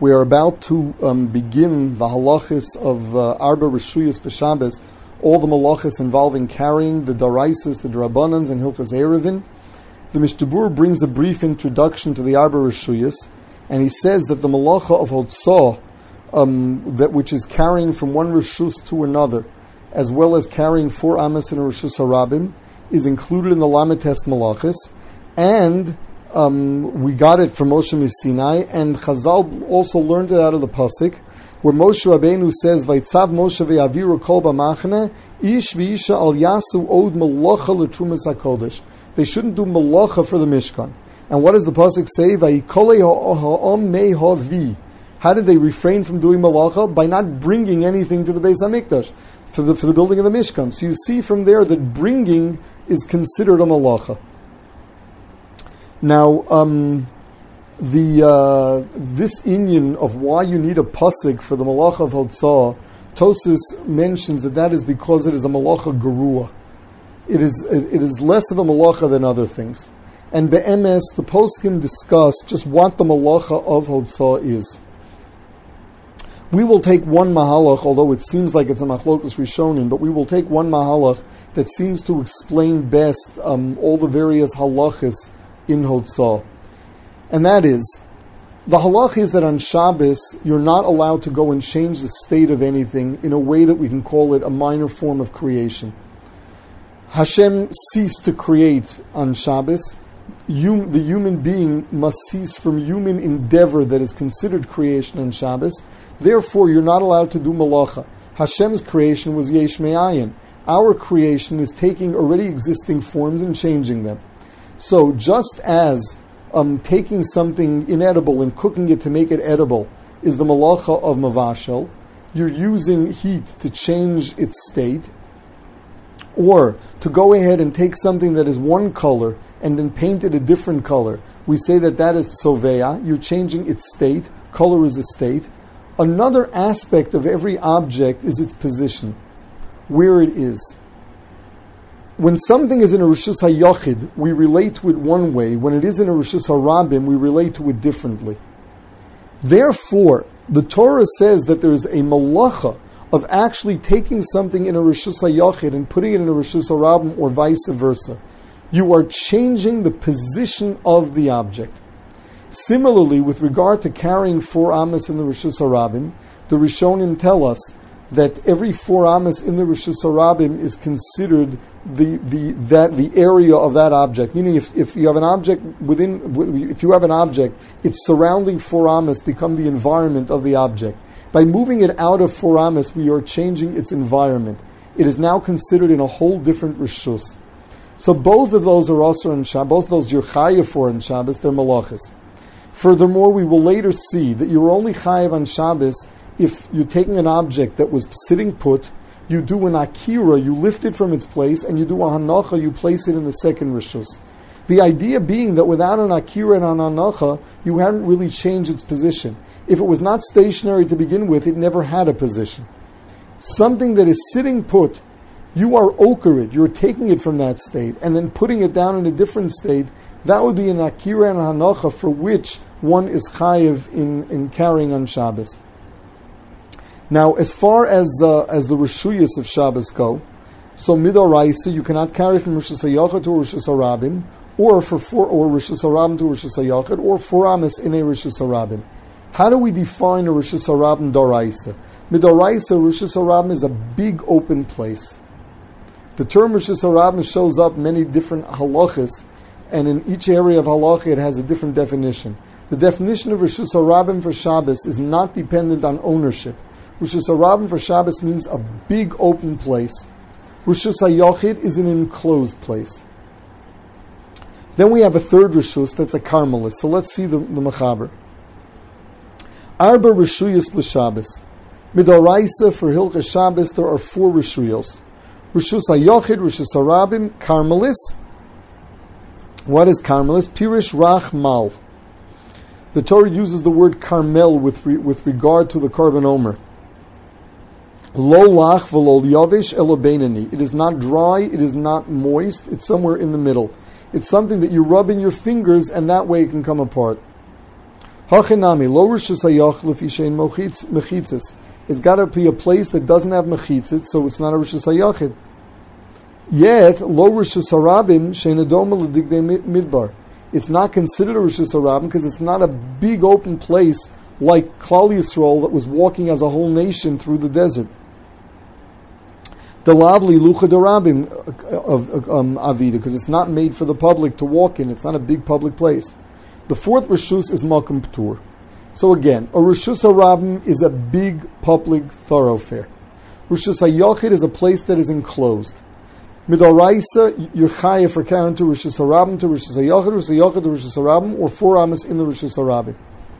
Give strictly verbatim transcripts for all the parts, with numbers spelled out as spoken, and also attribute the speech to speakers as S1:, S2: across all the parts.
S1: We are about to um, begin the halachis of uh, Arba Rishuyas B'Shabbos, all the malachis involving carrying the daraisis, the drabanans, and Hilchas Erevin. The Mishnah Berurah brings a brief introduction to the Arba Rishuyas, and he says that the malacha of Hotzah, um, that which is carrying from one Rishus to another, as well as carrying four Amas in a Rishus Harabim, is included in the Lametes malachis, and Um, we got it from Moshe Sinai, and Chazal also learned it out of the Pasuk, where Moshe Rabbeinu says, "Vaytzav Moshe ve'aviru kol b'machne, ish v'isha al yasu od malacha l'trumas hakodesh." They shouldn't do malacha for the Mishkan. And what does the Pasuk say? Vayikolei ha'om mei ha'vi. How did they refrain from doing malacha? By not bringing anything to the Beis Hamikdash for the for the building of the Mishkan. So you see from there that bringing is considered a malacha. Now, um, the uh, this inyan of why you need a pasuk for the malacha of Hotzah, Tosfos mentions that that is because it is a malacha gerua. It is it, it is less of a malacha than other things. And be'emes, the poskim discuss just what the malacha of Hotzah is. We will take one mahalach, although it seems like it's a machlokas rishonim, but we will take one mahalach that seems to explain best um, all the various halachas in Hotzah. And that is, the halach is that on Shabbos, you're not allowed to go and change the state of anything in a way that we can call it a minor form of creation. Hashem ceased to create on Shabbos. You, the human being must cease from human endeavor that is considered creation on Shabbos. Therefore, you're not allowed to do malacha. Hashem's creation was yesh me'ayin. Our creation is taking already existing forms and changing them. So just as um, taking something inedible and cooking it to make it edible is the malacha of mavashel, you're using heat to change its state, or to go ahead and take something that is one color and then paint it a different color, we say that that is tzoveya, you're changing its state, color is a state. Another aspect of every object is its position, where it is. When something is in a Rishus HaYachid, we relate to it one way. When it is in a Rishus HaRabim, we relate to it differently. Therefore, the Torah says that there is a malacha of actually taking something in a Rishus HaYachid and putting it in a Rishus HaRabim, or vice versa. You are changing the position of the object. Similarly, with regard to carrying four Amas in the Rishus HaRabim, the Rishonim tell us that every four Amas in the Rishus HaRabim is considered the the that the area of that object. Meaning, if, if you have an object within, if you have an object, its surrounding four Amas become the environment of the object. By moving it out of four Amas, we are changing its environment. It is now considered in a whole different Rishus. So both of those are also in Shabbos. Both of those you're chayiv for in Shabbos. They're malachas. Furthermore, we will later see that you're only chayiv on Shabbos if you're taking an object that was sitting put, you do an akira, you lift it from its place, and you do a hanacha, you place it in the second rishus. The idea being that without an akira and an hanacha, you hadn't really changed its position. If it was not stationary to begin with, it never had a position. Something that is sitting put, you are okered, you're taking it from that state, and then putting it down in a different state, that would be an akira and a hanacha for which one is chayiv in, in carrying on Shabbos. Now, as far as uh, as the Rishuyas of Shabbos go, so midoraisa, you cannot carry from Rishus HaYachid to Rishus HaRabim, or for four, or Rishus HaRabim to Rishus HaYachid, or four Amas in a Rishus HaRabim. How do we define a Rishus HaRabim doraisa? Midoraisa, Rishus HaRabim is a big open place. The term Rishus HaRabim shows up many different halachas, and in each area of halacha it has a different definition. The definition of Rishus HaRabim for Shabbos is not dependent on ownership. Rishus HaRabim for Shabbos means a big open place. Rishus HaYachid is an enclosed place. Then we have a third Rishus, that's a Carmelist. So let's see the, the Mechaber. Arba Rishuyas l'Shabbos. Midoraisa for Hilchas Shabbos, there are four Rishuyos. Rishus HaYachid, Rishus HaRabim, Carmelist. What is Carmelist? Pirish Rach Mal. The Torah uses the word Carmel with re, with regard to the Korban Omer. Lo lach v'lo yavish elo beinani. It is not dry, it is not moist, it's somewhere in the middle. It's something that you rub in your fingers and that way it can come apart. Hachinami lo rishus hayach lefi shein mechitzas. It's got to be a place that doesn't have mechitzas, so it's not a rishus hayachid. Yet lo rishus harabim shein adoma ledigdei midbar. It's not considered a rishus harabim because it's not a big open place like Klal Yisrael that was walking as a whole nation through the desert. The lavli lucha derabim of um, avida, because it's not made for the public to walk in. It's not a big public place. The fourth rishus is makom ptur. So again, a rishus harabim is a big public thoroughfare. Rishus hayachid is a place that is enclosed. Midoraisa, you're chayav for carrying to rishus harabim to rishus hayachid, rishus hayachid to rishus harabim, or four amas in the rishus harabim.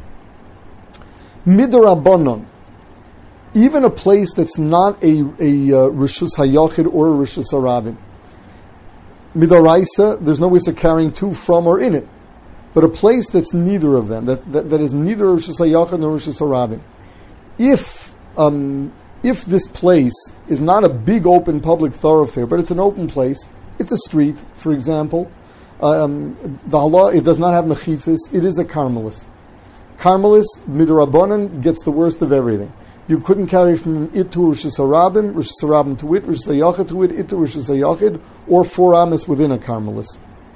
S1: Midorabanon, even a place that's not a, a uh, rishus hayachid or a rishus harabim. Midoraisa, there's no way of carrying to, from, or in it. But a place that's neither of them, that, that, that is neither rishus hayachid nor rishus harabim. If um, if this place is not a big open public thoroughfare, but it's an open place, it's a street, for example, um, the halal, it does not have mechitzas, it is a karmelis. Karmelis, midrabanan, gets the worst of everything. You couldn't carry from it to rishus harabim, rishus harabim to it, rishus hayachid to it, it to rishus hayachid, or four amas within a karmelis.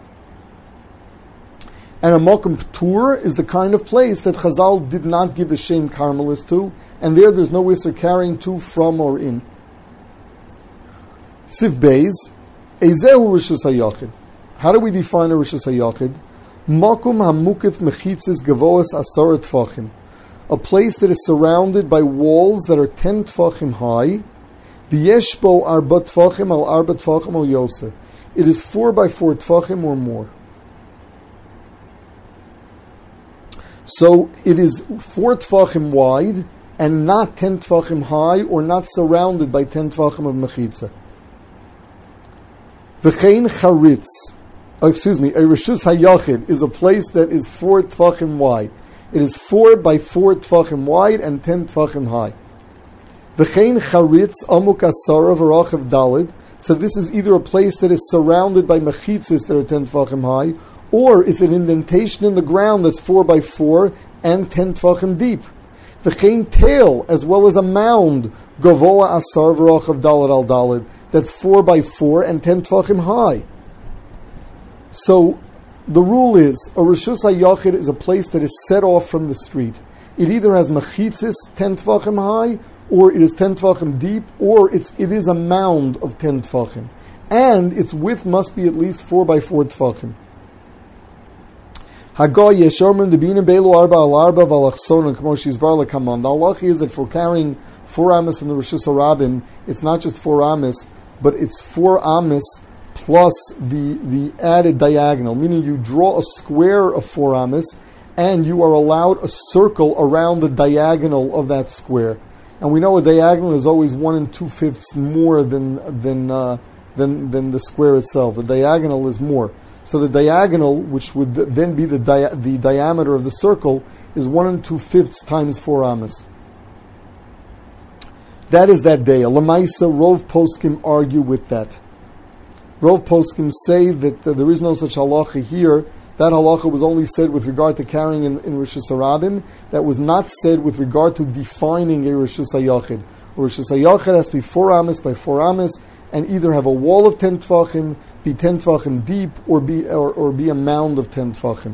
S1: And a makom ptur is the kind of place that Chazal did not give a shem karmelis to, and there there's no isser carrying to, from, or in. Siv Beis, Ezehu rishus hayachid. How do we define a rishus hayachid? Makom hamukif mechitzis gavoas asar tfachim. A place that is surrounded by walls that are ten tfachim high. V'yeshbo arba tfachim al arba tfachim al yoser. It is four by four tfachim or more. So it is four tfachim wide and not ten tfachim high, or not surrounded by ten tfachim of mechitza. V'chein charitz. Oh, excuse me, a rishus hayachid is a place that is four tfachim wide. It is four by four tfachim wide and ten tfachim high. V'chein charitz amuk asara v'rachav dalid. So this is either a place that is surrounded by mechitzas that are ten tfachim high, or it's an indentation in the ground that's four by four and ten tfachim deep. V'chein tail, as well as a mound, gavoa asar v'rachav dalid al dalid, that's four by four and ten tfachim high. So the rule is, a rishus hayachid is a place that is set off from the street. It either has mechitzis ten tfachim high, or it is ten tfachim deep, or it's it is a mound of ten tfachim, and its width must be at least four by four tfachim. Hagoy yeshorman debina belu arba al arba v'alachson and k'moshis bar lekaman. The halacha is that for carrying four amas in the rishus harabim, it's not just four amas, but it's four amas plus the, the added diagonal, meaning you draw a square of four amas, and you are allowed a circle around the diagonal of that square. And we know a diagonal is always one and two fifths more than than uh, than than the square itself. The diagonal is more. So the diagonal, which would then be the dia- the diameter of the circle, is one and two fifths times four amas. That is that day. Lamaisa, Rov Poskim argue with that. Rov Poskim say that uh, there is no such halacha here. That halacha was only said with regard to carrying in, in rishus harabim. That was not said with regard to defining a rishus hayachid. A rishus hayachid has to be four amas by four amas, and either have a wall of ten tfachim, be ten tfachim deep, or be or, or be a mound of ten tfachim.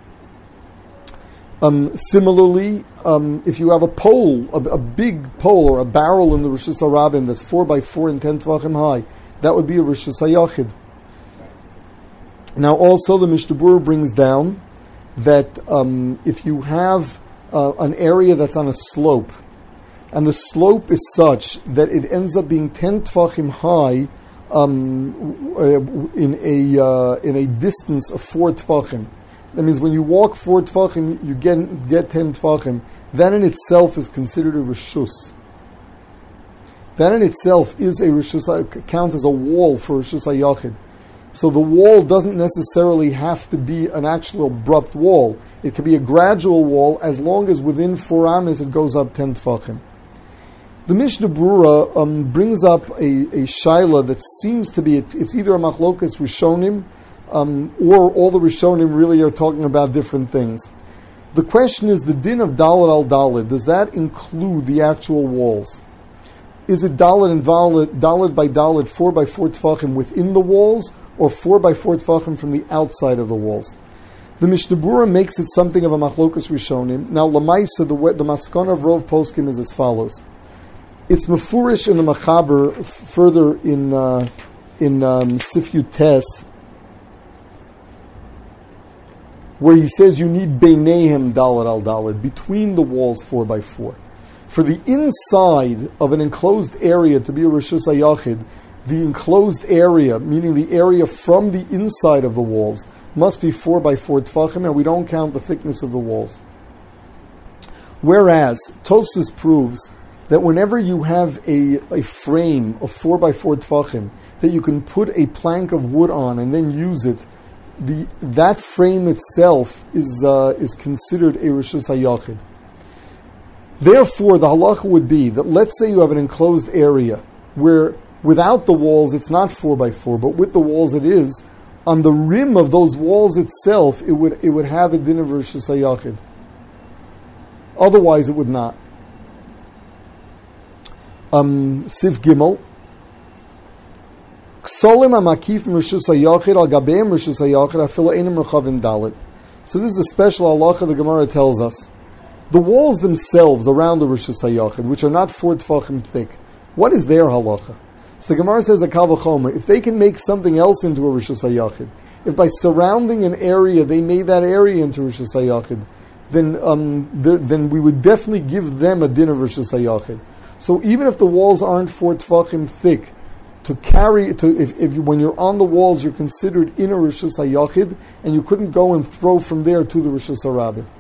S1: Um, similarly, um, if you have a pole, a, a big pole or a barrel in the rishus harabim that's four by four and ten tfachim high, that would be a rishus hayachid. Now, also the Mishnah Berurah brings down that um, if you have uh, an area that's on a slope, and the slope is such that it ends up being ten tfachim high um, in a uh, in a distance of four tfachim. That means when you walk four tfachim, you get get ten tfachim. That in itself is considered a rishus. That in itself is a rishus, counts as a wall for rishus hayachid. So the wall doesn't necessarily have to be an actual abrupt wall. It could be a gradual wall as long as within four amas it goes up ten tfachim. The Mishnah Berurah um, brings up a, a shaila that seems to be, it, it's either a machlokas rishonim, um, or all the rishonim really are talking about different things. The question is the din of Dalet al Dalet. Does that include the actual walls? Is it Dalet and Dalet, Dalet by Dalet, four by four tefachim within the walls, or four by four tefachim from the outside of the walls? The Mishnah Berurah makes it something of a machlokas rishonim. Now, Lamaisa, the the maskana of Rov Poskim is as follows. It's mefurish in the Machaber f- further in uh, in um, Sif Yutes, where he says you need beinehem Dalet al Dalet, between the walls four by four. For the inside of an enclosed area to be a Rishus HaYachid, the enclosed area, meaning the area from the inside of the walls, must be four by four tefachim, and we don't count the thickness of the walls. Whereas Tosfos proves that whenever you have a, a frame of four by four tefachim that you can put a plank of wood on and then use it, the that frame itself is uh, is considered a Rishus HaYachid. Therefore, the halacha would be that let's say you have an enclosed area where without the walls it's not four by four, but with the walls it is. On the rim of those walls itself, it would it would have a din of Rishus HaYachid. Otherwise, it would not. Um, Sif Gimel. Ksolim amakif Rishus HaYachid al gabeim Rishus HaYachid afila einim rechavim dalet. So this is a special halacha the Gemara tells us. The walls themselves around the Rishus HaYachid, which are not four tefachim thick, what is their halacha? So the Gemara says a kal v'chomer, if they can make something else into a Rishus HaYachid, if by surrounding an area they made that area into Rishus HaYachid, then um, then we would definitely give them a din of Rishus HaYachid. So even if the walls aren't four tefachim thick, to carry to if, if you, when you're on the walls you're considered in a Rishus HaYachid, and you couldn't go and throw from there to the Rishus HaRabbi.